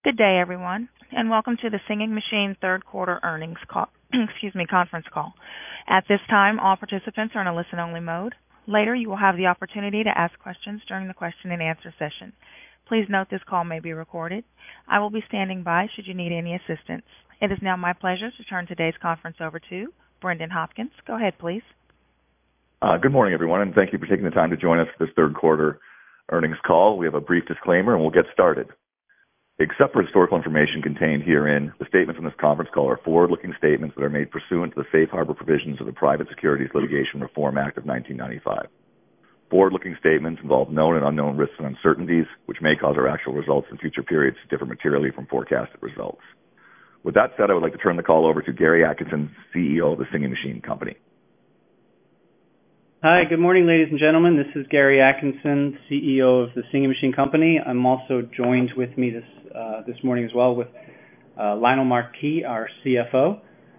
Good day, everyone, and welcome to the Singing Machine third quarter earnings call, conference call. At this time, all participants are in a listen-only mode. Later, you will have the opportunity to ask questions during the question and answer session. Please note this call may be recorded. I will be standing by should you need any assistance. It is now my pleasure to turn today's conference over to Brendan Hopkins. Go ahead, please. Good morning, everyone, and thank you for taking the time to join us for this third quarter earnings call. We have a brief disclaimer, and we'll get started. Except for historical information contained herein, the statements in this conference call are forward-looking statements that are made pursuant to the safe harbor provisions of the Private Securities Litigation Reform Act of 1995. Forward-looking statements involve known and unknown risks and uncertainties, which may cause our actual results in future periods to differ materially from forecasted results. With that said, I would like to turn the call over to Gary Atkinson, CEO of the Singing Machine Company. Hi, good morning, ladies and gentlemen. This is Gary Atkinson, CEO of the Singing Machine Company. I'm also joined with me this morning as well with Lionel Marquis, our CFO.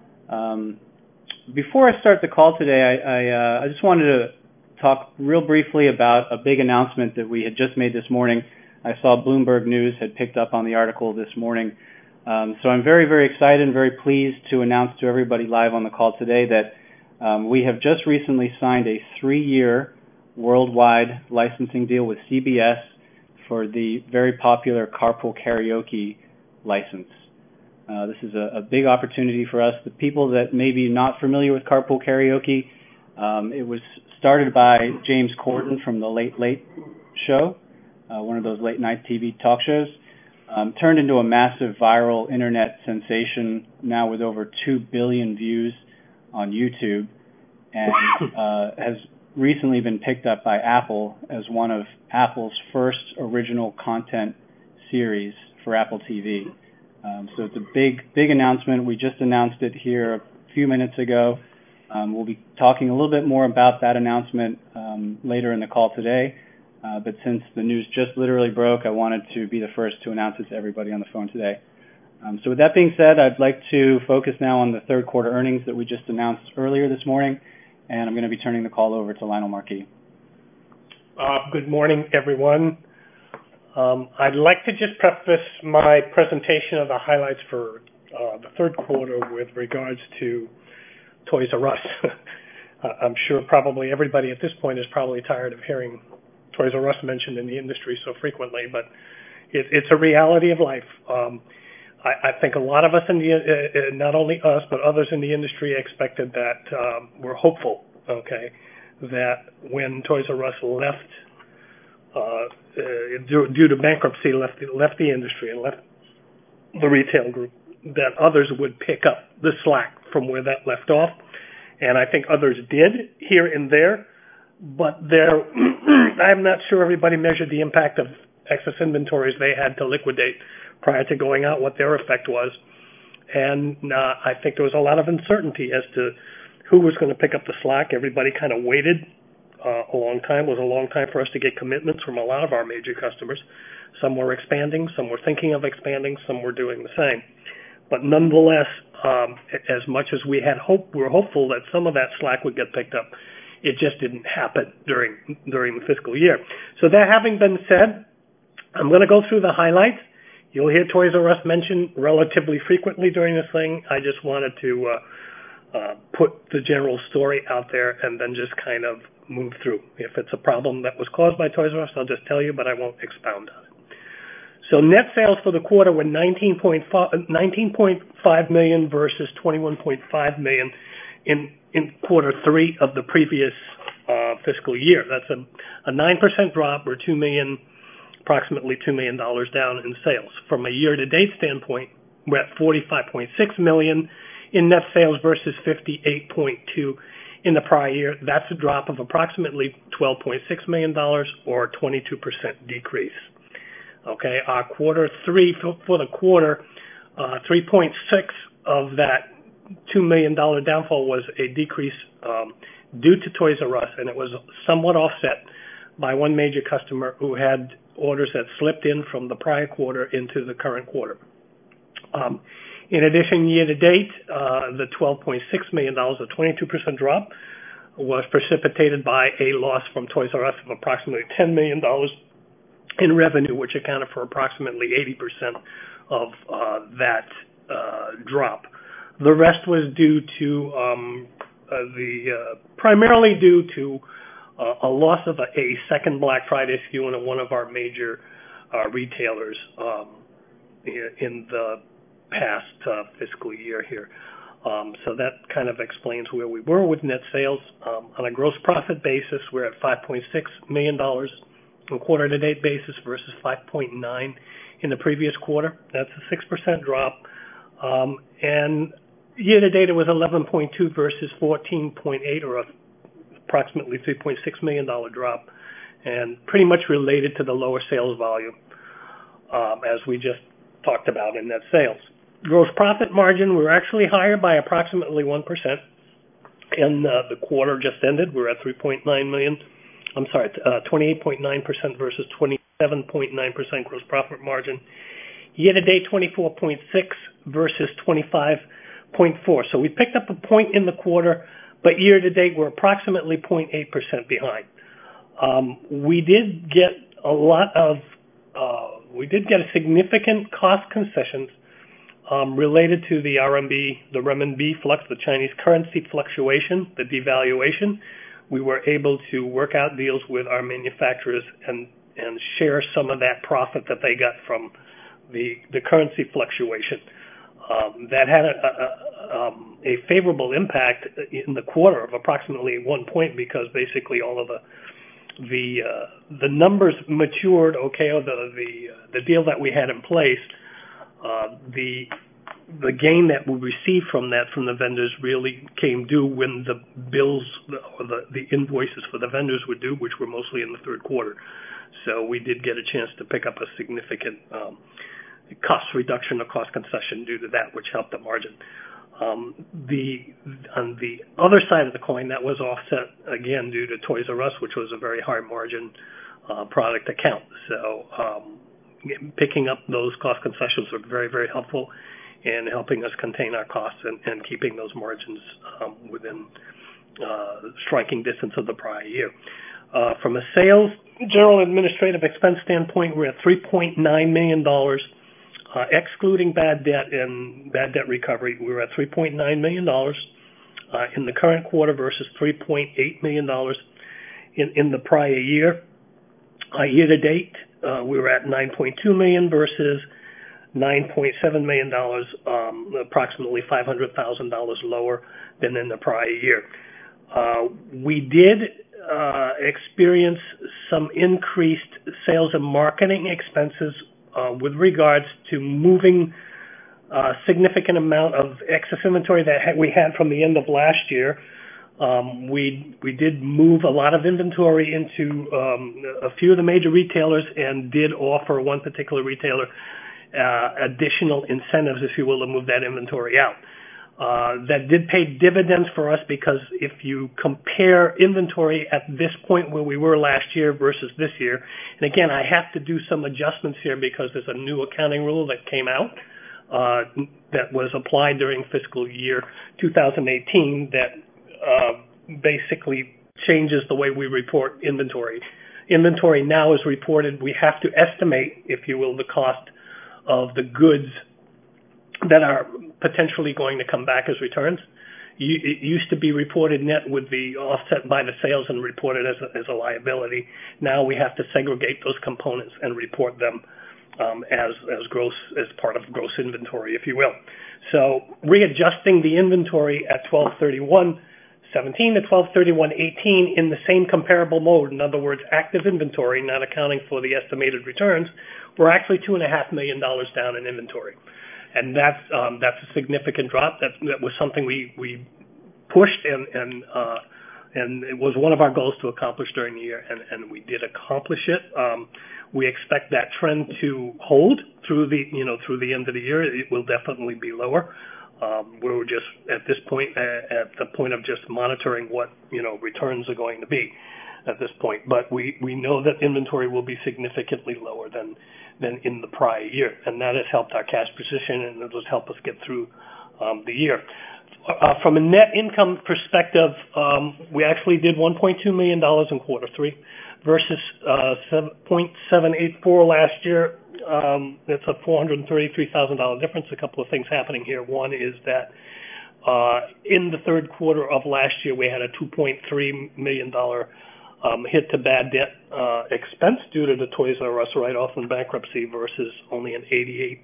Before I start the call today, I just wanted to talk real briefly about a big announcement that we had just made this morning. I saw Bloomberg News had picked up on the article this morning. So I'm very, very excited and very pleased to announce to everybody live on the call today that we have just recently signed a 3-year worldwide licensing deal with CBS for the very popular Carpool Karaoke license. This is a big opportunity for us. The people that may be not familiar with Carpool Karaoke, it was started by James Corden from The Late Late Show, one of those late night TV talk shows, turned into a massive viral internet sensation now with over 2 billion views on YouTube, and has recently been picked up by Apple as one of Apple's first original content series for Apple TV. So it's a big announcement. We just announced it here a few minutes ago. We'll be talking a little bit more about that announcement later in the call today. But since the news just literally broke, I wanted to be the first to announce it to everybody on the phone today. So with that being said, I'd like to focus now on the third quarter earnings that we just announced earlier this morning, and I'm going to be turning the call over to Lionel Marquis. Good morning, everyone. I'd like to just preface my presentation of the highlights for the third quarter with regards to Toys R Us. I'm sure probably everybody at this point is probably tired of hearing Toys R Us mentioned in the industry so frequently, but it's a reality of life. I think a lot of us not only us, but others in the industry expected that, we're hopeful, that when Toys R Us left, due to bankruptcy, left the industry and left the retail group, that others would pick up the slack from where that left off. And I think others did here and there, but I'm not sure everybody measured the impact of excess inventories they had to liquidate prior to going out, what their effect was. And I think there was a lot of uncertainty as to who was going to pick up the slack. Everybody kind of waited a long time. It was a long time for us to get commitments from a lot of our major customers. Some were expanding, some were thinking of expanding, some were doing the same. But nonetheless, as much as we had hope, we were hopeful that some of that slack would get picked up. It just didn't happen during the fiscal year. So that having been said, I'm going to go through the highlights. You'll hear Toys R Us mentioned relatively frequently during this thing. I just wanted to put the general story out there and then just kind of move through. If it's a problem that was caused by Toys R Us, I'll just tell you, but I won't expound on it. So net sales for the quarter were $19.5 million versus $21.5 million in quarter 3 of the previous fiscal year. That's a 9% drop, or approximately $2 million down in sales. From a year-to-date standpoint, we're at $45.6 million in net sales versus $58.2 million in the prior year. That's a drop of approximately $12.6 million, or a 22% decrease. Okay, our quarter 3 for the quarter, 3.6 of that $2 million downfall was a decrease due to Toys R Us, and it was somewhat offset by one major customer who had orders that slipped in from the prior quarter into the current quarter. In addition, year-to-date, the $12.6 million, a 22% drop, was precipitated by a loss from Toys R Us of approximately $10 million in revenue, which accounted for approximately 80% of that drop. The rest was due to primarily due to a loss of a second Black Friday SKU in one of our major retailers in the past fiscal year here. So that kind of explains where we were with net sales. On a gross profit basis, we're at $5.6 million on a quarter-to-date basis versus $5.9 million in the previous quarter. That's a 6% drop. And year-to-date, it was $11.2 million versus $14.8 million, or approximately $3.6 million drop, and pretty much related to the lower sales volume, as we just talked about in net sales. Gross profit margin, we're actually higher by approximately 1%. In the quarter just ended, we're at $3.9 million. I'm sorry, 28.9% versus 27.9% gross profit margin. Year-to-date, 24.6% versus 25.4%. So we picked up a point in the quarter, but year-to-date, we're approximately 0.8% behind. We did get a significant cost concessions related to the RMB, the renminbi flux, the Chinese currency fluctuation, the devaluation. We were able to work out deals with our manufacturers and share some of that profit that they got from the currency fluctuation. That had a favorable impact in the quarter of approximately 1 point, because basically all of the numbers matured. Okay, or the deal that we had in place, the gain that we received from the vendors really came due when the bills or the invoices for the vendors were due, which were mostly in the third quarter. So we did get a chance to pick up a significant cost reduction or cost concession due to that, which helped the margin. On the other side of the coin, that was offset again due to Toys R Us, which was a very high margin product account. So picking up those cost concessions were very, very helpful in helping us contain our costs and keeping those margins within striking distance of the prior year. From a sales, general administrative expense standpoint, we're at $3.9 million. Excluding bad debt and bad debt recovery, we were at $3.9 million in the current quarter versus $3.8 million in the prior year. Year to date, we were at $9.2 million versus $9.7 million, approximately $500,000 lower than in the prior year. We did experience some increased sales and marketing expenses with regards to moving a significant amount of excess inventory that we had from the end of last year. We did move a lot of inventory into a few of the major retailers and did offer one particular retailer additional incentives, if you will, to move that inventory out. That did pay dividends for us, because if you compare inventory at this point where we were last year versus this year, and again, I have to do some adjustments here because there's a new accounting rule that came out that was applied during fiscal year 2018 that basically changes the way we report inventory. Inventory now is reported, we have to estimate, if you will, the cost of the goods that are potentially going to come back as returns. It used to be reported net with the offset by the sales and reported as a liability. Now we have to segregate those components and report them as part of gross inventory, if you will. So readjusting the inventory at 12/31/17 to 12/31/18 in the same comparable mode, in other words, active inventory, not accounting for the estimated returns, we're actually $2.5 million down in inventory. And that's a significant drop. That was something we pushed and it was one of our goals to accomplish during the year, and we did accomplish it. We expect that trend to hold through the end of the year. It will definitely be lower. We're just at this point at the point of just monitoring what returns are going to be at this point. But we know that inventory will be significantly lower than in the prior year, and that has helped our cash position, and it has helped us get through the year. From a net income perspective, we actually did $1.2 million in quarter three versus 0.784 last year. It's a $433,000 difference. A couple of things happening here. One is that in the third quarter of last year, we had a $2.3 million hit to bad debt expense due to the Toys R Us write-off and bankruptcy versus only an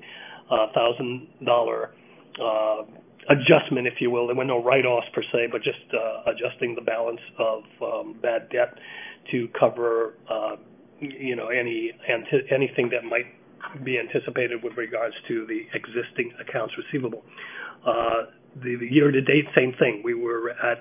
$88,000 adjustment, if you will. There were no write-offs per se, but just adjusting the balance of bad debt to cover anything that might be anticipated with regards to the existing accounts receivable. The year-to-date, same thing. We were at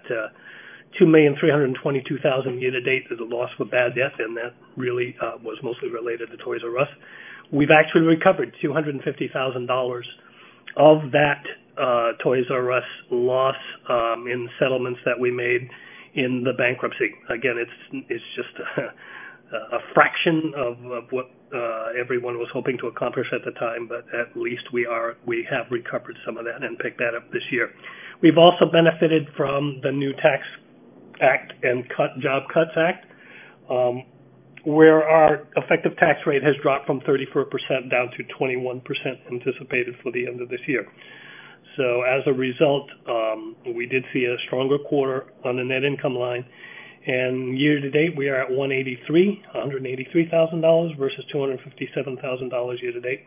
$2,322,000 year-to-date as a loss for bad debt, and that really was mostly related to Toys R Us. We've actually recovered $250,000 of that Toys R Us loss in settlements that we made in the bankruptcy. Again, it's just a fraction of what everyone was hoping to accomplish at the time, but at least we have recovered some of that and picked that up this year. We've also benefited from the new Tax Act and Job Cuts Act, where our effective tax rate has dropped from 34% down to 21% anticipated for the end of this year. So as a result, we did see a stronger quarter on the net income line. And year to date, we are at $183,000 versus $257,000 year to date.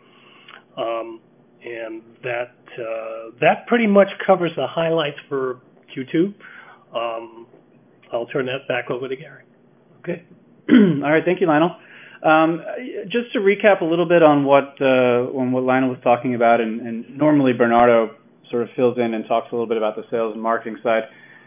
And that pretty much covers the highlights for Q2. I'll turn that back over to Gary. Okay. All right. Thank you, Lionel. Just to recap a little bit on what Lionel was talking about, and normally Bernardo sort of fills in and talks a little bit about the sales and marketing side.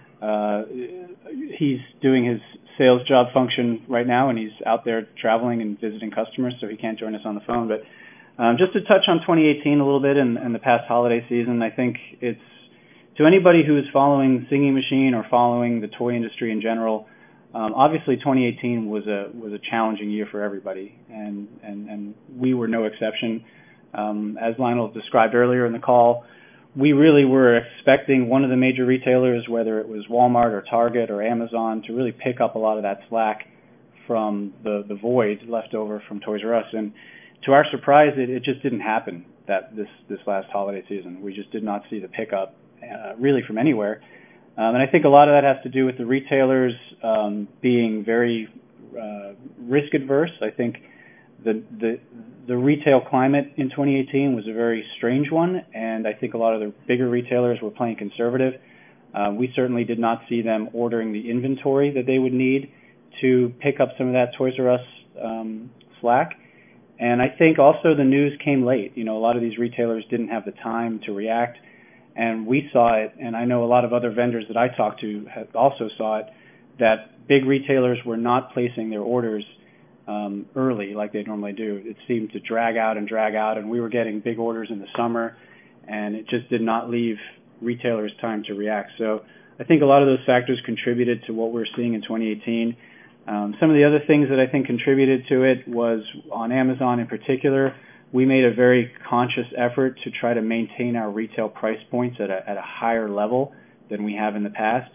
He's doing his sales job function right now, and he's out there traveling and visiting customers, so he can't join us on the phone. But just to touch on 2018 a little bit and the past holiday season, I think it's to anybody who is following Singing Machine or following the toy industry in general. Obviously, 2018 was a challenging year for everybody, and we were no exception. As Lionel described earlier in the call, we really were expecting one of the major retailers, whether it was Walmart or Target or Amazon, to really pick up a lot of that slack from the void left over from Toys R Us. And to our surprise, it just didn't happen this last holiday season. We just did not see the pickup really from anywhere. And I think a lot of that has to do with the retailers being very risk adverse. I think the retail climate in 2018 was a very strange one, and I think a lot of the bigger retailers were playing conservative. We certainly did not see them ordering the inventory that they would need to pick up some of that Toys R Us slack. And I think also the news came late. A lot of these retailers didn't have the time to react, and we saw it, and I know a lot of other vendors that I talked to also saw it, that big retailers were not placing their orders early like they normally do. It seemed to drag out, and we were getting big orders in the summer, and it just did not leave retailers time to react. So I think a lot of those factors contributed to what we're seeing in 2018. Some of the other things that I think contributed to it was on Amazon in particular. We made a very conscious effort to try to maintain our retail price points at a higher level than we have in the past.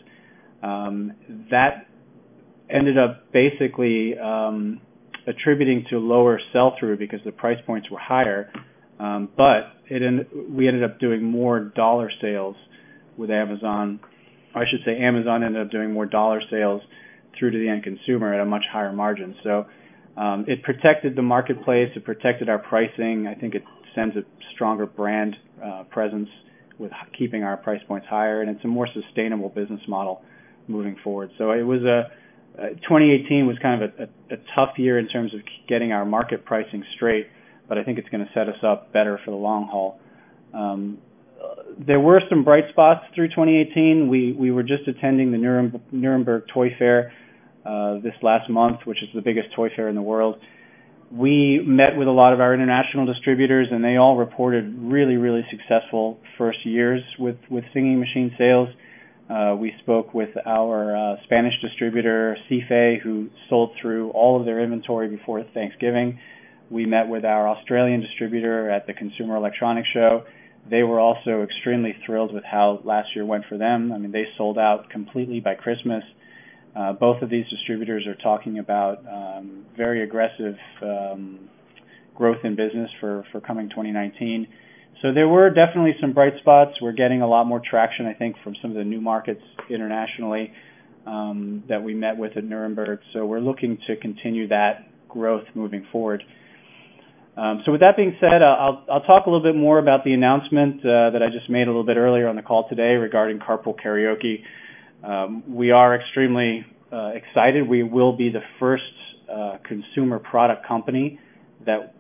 That ended up basically attributing to lower sell-through because the price points were higher, but we ended up doing more dollar sales with Amazon. I should say Amazon ended up doing more dollar sales through to the end consumer at a much higher margin. So it protected the marketplace, it protected our pricing. I think it sends a stronger brand presence with keeping our price points higher, and it's a more sustainable business model moving forward. So it was 2018 was kind of a tough year in terms of getting our market pricing straight, but I think it's going to set us up better for the long haul. There were some bright spots through 2018. We were just attending the Nuremberg Toy Fair this last month, which is the biggest toy fair in the world. We met with a lot of our international distributors, and they all reported really, really successful first years with Singing Machine sales. We spoke with our Spanish distributor, Cife, who sold through all of their inventory before Thanksgiving. We met with our Australian distributor at the Consumer Electronics Show. They were also extremely thrilled with how last year went for them. I mean, they sold out completely by Christmas. Both of these distributors are talking about very aggressive growth in business for coming 2019. So there were definitely some bright spots. We're getting a lot more traction, I think, from some of the new markets internationally that we met with at Nuremberg. So we're looking to continue that growth moving forward. So with that being said, I'll talk a little bit more about the announcement that I just made a little bit earlier on the call today regarding Carpool Karaoke. We are extremely excited. We will be the first consumer product company that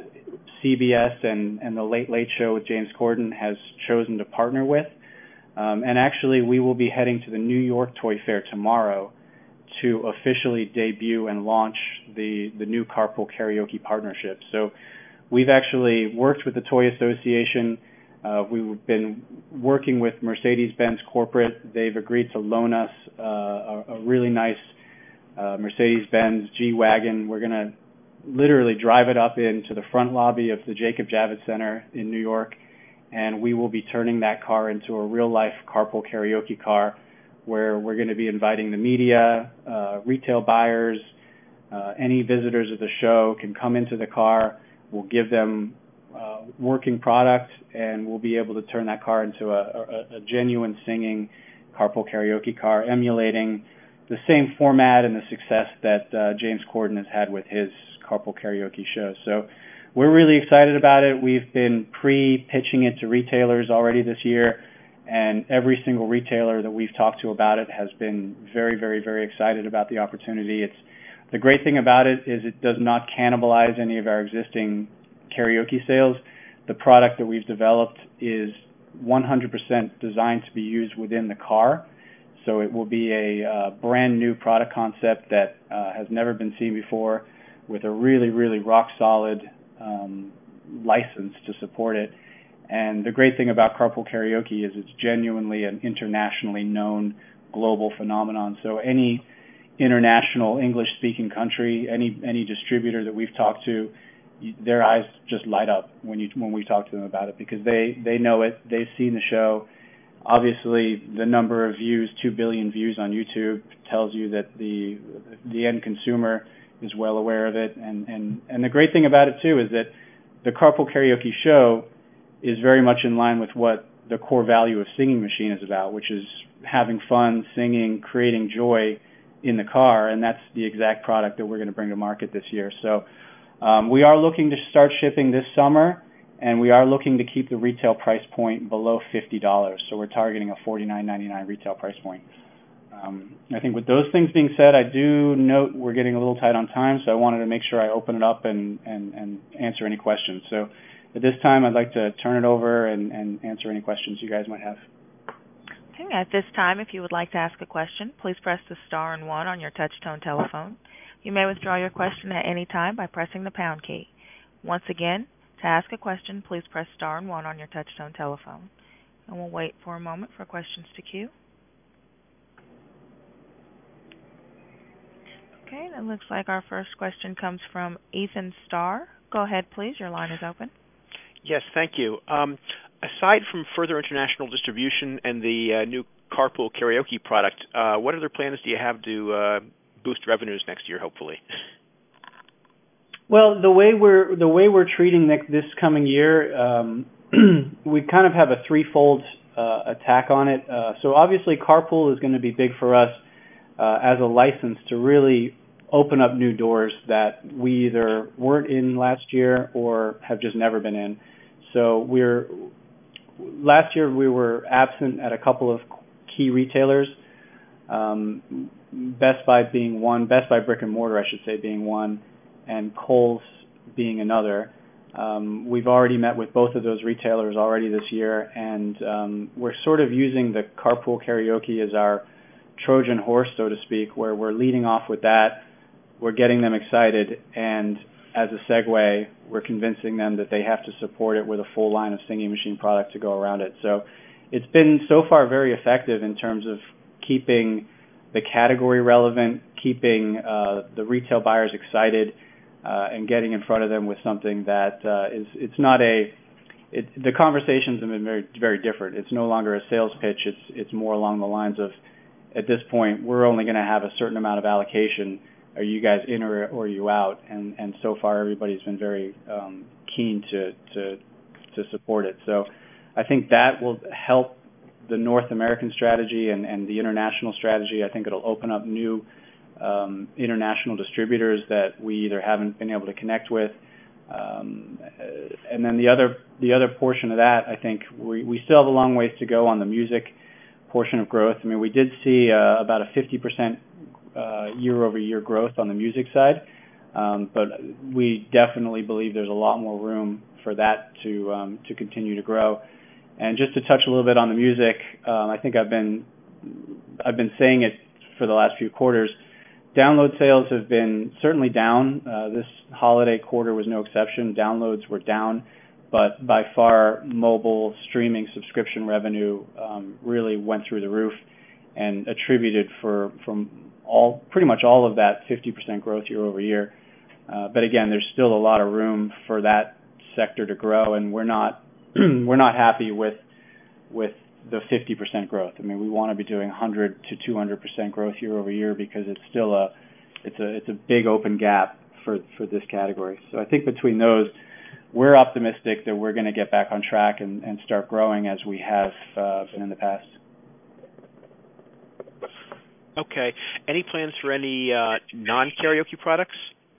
CBS and the Late Late Show with James Corden has chosen to partner with. And actually, we will be heading to the New York Toy Fair tomorrow to officially debut and launch the new Carpool Karaoke partnership. So we've actually worked with the Toy Association. We've been working with Mercedes-Benz Corporate. They've agreed to loan us a really nice Mercedes-Benz G-Wagon. We're going to literally drive it up into the front lobby of the Jacob Javits Center in New York, and we will be turning that car into a real-life Carpool Karaoke car where we're going to be inviting the media, retail buyers, any visitors of the show can come into the car. We'll give them working product, and we'll be able to turn that car into a genuine singing Carpool Karaoke car, emulating the same format and the success that James Corden has had with his Carpool Karaoke show. So we're really excited about it. We've been pre-pitching it to retailers already this year, and every single retailer that we've talked to about it has been very, very, very excited about the opportunity. The great thing about it is it does not cannibalize any of our existing karaoke sales. The product that we've developed is 100% designed to be used within the car. So it will be a brand new product concept that has never been seen before, with a really, really rock solid license to support it. And the great thing about Carpool Karaoke is it's genuinely an internationally known global phenomenon. So any international English-speaking country, any distributor that we've talked to, their eyes just light up when we talk to them about it, because they know it, they've seen the show. Obviously, the number of views, 2 billion views on YouTube, tells you that the end consumer is well aware of it. And the great thing about it too is that the Carpool Karaoke show is very much in line with what the core value of Singing Machine is about, which is having fun, singing, creating joy in the car, and that's the exact product that we're going to bring to market this year. So we are looking to start shipping this summer, and we are looking to keep the retail price point below $50. So we're targeting a $49.99 retail price point. I think with those things being said, I do note we're getting a little tight on time, so I wanted to make sure I open it up and answer any questions. So at this time, I'd like to turn it over and answer any questions you guys might have. Okay, at this time, if you would like to ask a question, please press the star and 1 on your touch-tone telephone. You may withdraw your question at any time by pressing the pound key. Once again, to ask a question, please press star and 1 on your touch-tone telephone. And we'll wait for a moment for questions to queue. Okay, it looks like our first question comes from Ethan Starr. Go ahead, please. Your line is open. Yes, thank you. Aside from further international distribution and the new Carpool Karaoke product, what other plans do you have to boost revenues next year, hopefully? Well, the way we're treating this coming year, we kind of have a threefold attack on it. So obviously, Carpool is going to be big for us as a license to really open up new doors that we either weren't in last year or have just never been in. So last year we were absent at a couple of key retailers, Best Buy being one, Best Buy brick and mortar, I should say, being one, and Kohl's being another. We've already met with both of those retailers already this year, and we're sort of using the Carpool Karaoke as our Trojan horse, so to speak, where we're leading off with that. We're getting them excited, and as a segue, we're convincing them that they have to support it with a full line of Singing Machine product to go around it. So it's been so far very effective in terms of keeping the category relevant, keeping the retail buyers excited, and getting in front of them with something that the conversations have been very, very different. It's no longer a sales pitch. It's more along the lines of at this point, we're only going to have a certain amount of allocation. Are you guys in or are you out? And so far, everybody's been very keen to support it. So I think that will help the North American strategy and the international strategy. I think it'll open up new international distributors that we either haven't been able to connect with. And then the other portion of that, I think we still have a long ways to go on the music portion of growth. I mean, we did see about a 50% year-over-year growth on the music side, but we definitely believe there's a lot more room for that to continue to grow. And just to touch a little bit on the music, I think I've been saying it for the last few quarters. Download sales have been certainly down. This holiday quarter was no exception. Downloads were down, but by far, mobile streaming subscription revenue really went through the roof and attributed from pretty much all of that 50% growth year over year. But again, there's still a lot of room for that sector to grow, and we're not happy with the 50% growth. I mean, we want to be doing 100 to 200% growth year over year because it's still it's a big open gap for this category. So I think between those, we're optimistic that we're going to get back on track and start growing as we have been in the past. Okay. Any plans for any non-karaoke products?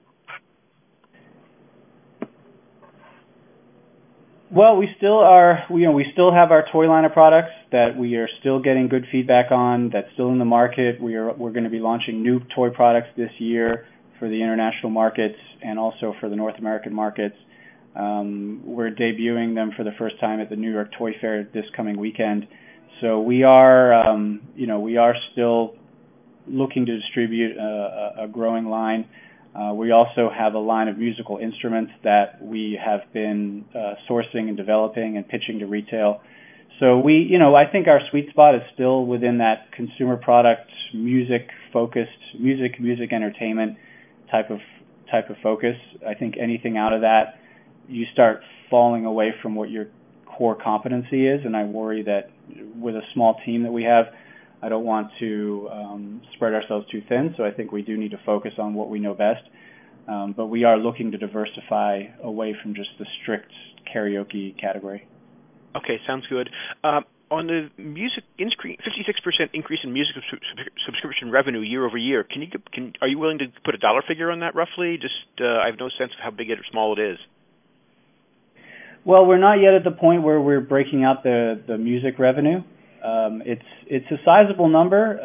Well, we still are. We still have our toy line of products that we are still getting good feedback on. That's still in the market. We're going to be launching new toy products this year for the international markets and also for the North American markets. We're debuting them for the first time at the New York Toy Fair this coming weekend. So we are, we are still looking to distribute a growing line. We also have a line of musical instruments that we have been sourcing and developing and pitching to retail. So I think our sweet spot is still within that consumer product, music-focused, music entertainment type of focus. I think anything out of that, you start falling away from what your core competency is, and I worry that with a small team that we have, I don't want to spread ourselves too thin, so I think we do need to focus on what we know best. But we are looking to diversify away from just the strict karaoke category. Okay, sounds good. On the music 56% increase in music subscription revenue year over year, are you willing to put a dollar figure on that roughly? Just I have no sense of how big or small it is. Well, we're not yet at the point where we're breaking out the music revenue. It's a sizable number.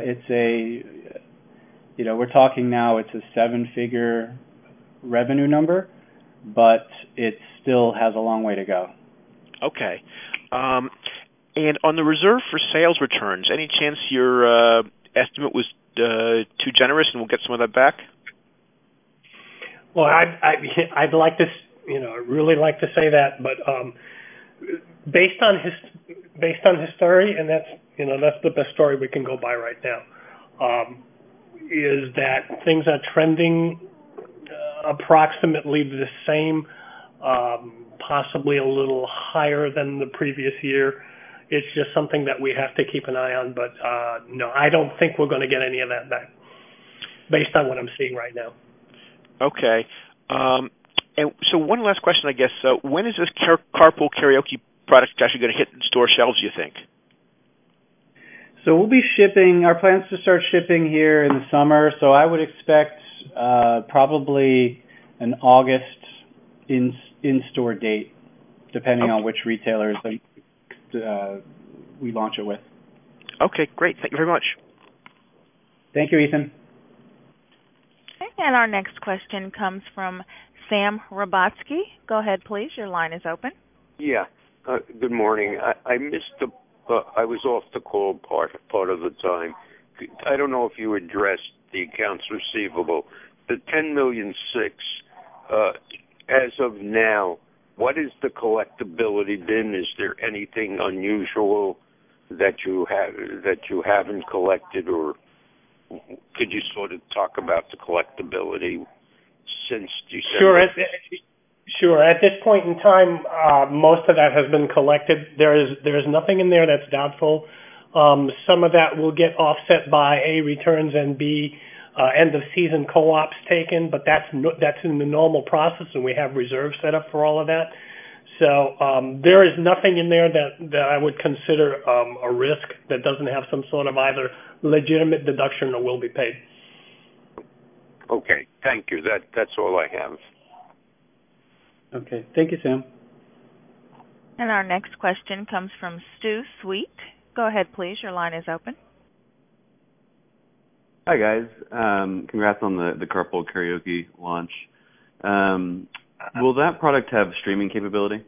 We're talking now. It's a 7-figure revenue number, but it still has a long way to go. Okay. And on the reserve for sales returns, any chance your estimate was too generous and we'll get some of that back? Well, I'd like to, really like to say that, but based on history, and that's the best story we can go by right now, is that things are trending approximately the same, possibly a little higher than the previous year. It's just something that we have to keep an eye on, but no, I don't think we're going to get any of that back based on what I'm seeing right now. Okay. And so one last question, I guess. When is this carpool karaoke product actually going to hit store shelves, you think? So we'll be shipping, our plans to start shipping here in the summer, so I would expect probably an August in-store date, depending on which retailers we launch it with. Okay, great. Thank you very much. Thank you, Ethan. Okay, and our next question comes from Sam Robatsky. Go ahead, please. Your line is open. Yeah. Good morning. I missed I was off the call part of the time. I don't know if you addressed the accounts receivable. The $10.6 million, as of now, what is the collectibility been? Is there anything unusual that you haven't collected, or could you sort of talk about the collectibility since December? Sure. At this point in time, most of that has been collected. There is nothing in there that's doubtful. Some of that will get offset by A, returns, and B, end of season co-ops taken, but that's in the normal process, and we have reserves set up for all of that. So there is nothing in there that I would consider a risk that doesn't have some sort of either legitimate deduction or will be paid. Okay, thank you. That's all I have. Okay, thank you, Sam. And our next question comes from Stu Sweet. Go ahead, please. Your line is open. Hi, guys. Congrats on the Carpool Karaoke launch. Will that product have streaming capability?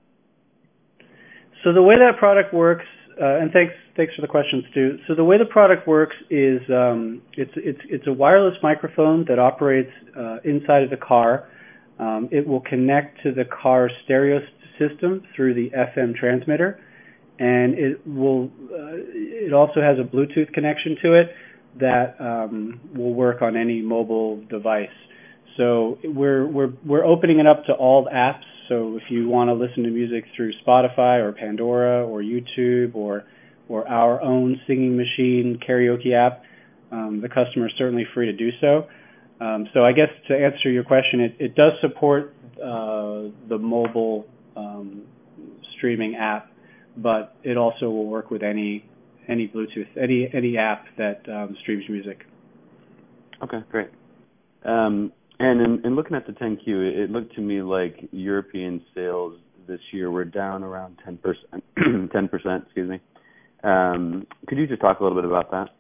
So the way that product works, and thanks for the question, Stu. So the way the product works is it's a wireless microphone that operates inside of the car. It will connect to the car's stereo system through the FM transmitter, and it also has a Bluetooth connection to it that will work on any mobile device. So we're opening it up to all apps. So if you want to listen to music through Spotify or Pandora or YouTube or our own Singing Machine karaoke app, the customer is certainly free to do so. So I guess to answer your question, it does support the mobile streaming app, but it also will work with any Bluetooth, any app that streams music. Okay, great. And in looking at the 10Q, it looked to me like European sales this year were down around 10%. 10%, excuse me. Could you just talk a little bit about that?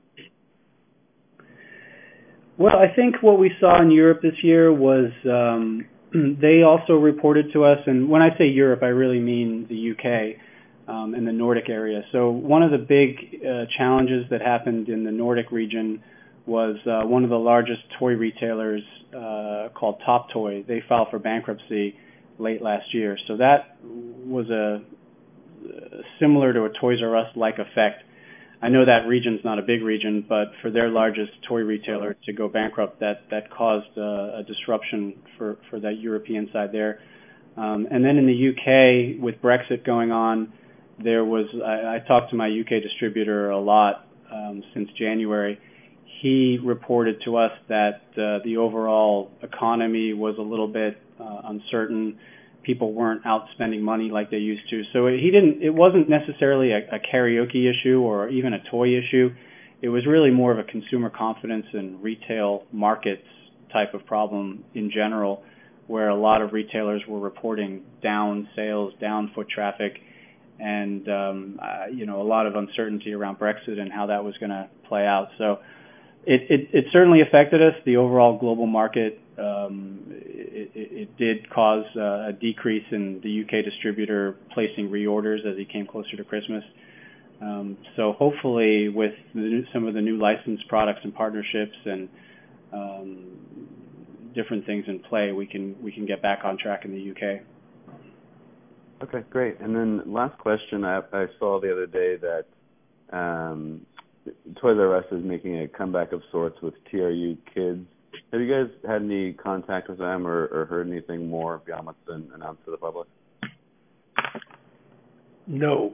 Well, I think what we saw in Europe this year was they also reported to us, and when I say Europe, I really mean the UK and the Nordic area. So one of the big challenges that happened in the Nordic region was one of the largest toy retailers called Top Toy. They filed for bankruptcy late last year. So that was similar to a Toys R Us-like effect. I know that region's not a big region, but for their largest toy retailer to go bankrupt, that caused a disruption for that European side there. And then in the UK, with Brexit going on, I talked to my UK distributor a lot since January. He reported to us that the overall economy was a little bit uncertain. People weren't out spending money like they used to. So it wasn't necessarily a karaoke issue or even a toy issue. It was really more of a consumer confidence and retail markets type of problem in general, where a lot of retailers were reporting down sales, down foot traffic, and a lot of uncertainty around Brexit and how that was going to play out. So it certainly affected us. The overall global market, it did cause a decrease in the UK distributor placing reorders as he came closer to Christmas. So hopefully with some of the new licensed products and partnerships and different things in play, we can get back on track in the UK. Okay, great. And then last question, I saw the other day that Toys R Us is making a comeback of sorts with TRU Kids. Have you guys had any contact with them or heard anything more beyond what's been announced to the public? No.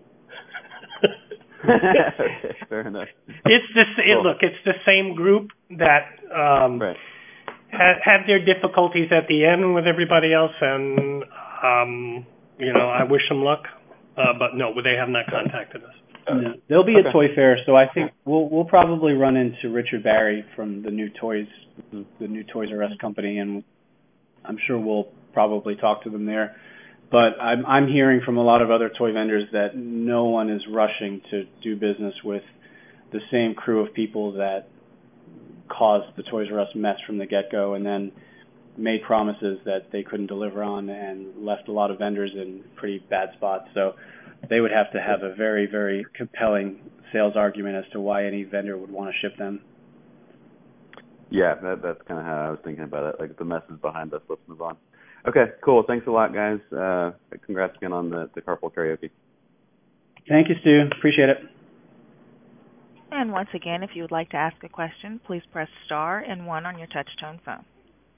Okay, fair enough. It's the same group that right. had their difficulties at the end with everybody else, and I wish them luck. But no, they have not contacted us. No. There'll be a toy fair, so I think we'll probably run into Richard Barry from the new Toys R Us company, and I'm sure we'll probably talk to them there. But I'm hearing from a lot of other toy vendors that no one is rushing to do business with the same crew of people that caused the Toys R Us mess from the get-go, and then made promises that they couldn't deliver on and left a lot of vendors in pretty bad spots. So they would have to have a very, very compelling sales argument as to why any vendor would want to ship them. Yeah, that's kind of how I was thinking about it. Like, the mess is behind us, let's move on. Okay, cool. Thanks a lot, guys. Congrats again on the Carpool Karaoke. Thank you, Stu. Appreciate it. And once again, if you would like to ask a question, please press star and 1 on your touch-tone phone.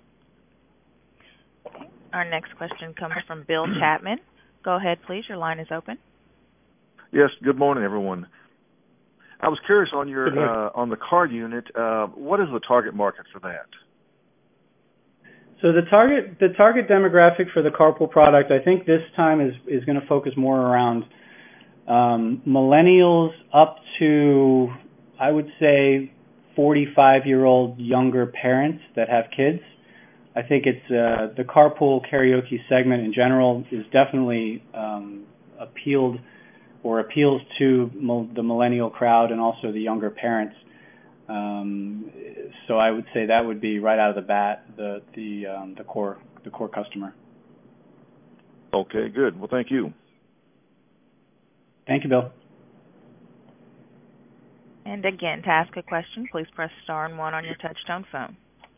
Okay. Our next question comes from Bill Chapman. Go ahead, please. Your line is open. Yes, good morning, everyone. I was curious on your on the car unit. What is the target market for that? So the target demographic for the carpool product, I think this time is going to focus more around millennials up to, I would say, 45-year-old younger parents that have kids. I think it's the carpool karaoke segment in general is definitely appeals to the millennial crowd and also the younger parents. So I would say that would be right out of the bat the core customer. Okay, good. Well, thank you. Thank you, Bill. And again, to ask a question, please press star and 1 on your touch-tone phone.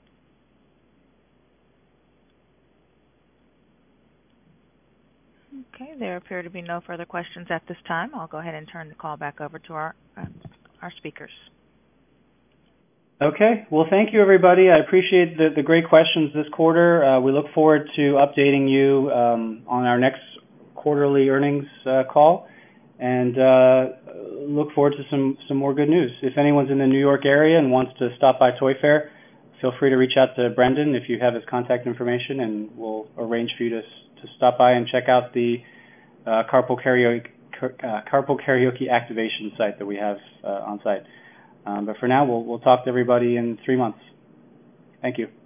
Okay, there appear to be no further questions at this time. I'll go ahead and turn the call back over to our speakers. Okay. Well, thank you, everybody. I appreciate the great questions this quarter. We look forward to updating you on our next quarterly earnings call, and look forward to some more good news. If anyone's in the New York area and wants to stop by Toy Fair, feel free to reach out to Brendan if you have his contact information, and we'll arrange for you to stop by and check out the carpool karaoke activation site that we have on site. But for now, we'll talk to everybody in 3 months. Thank you.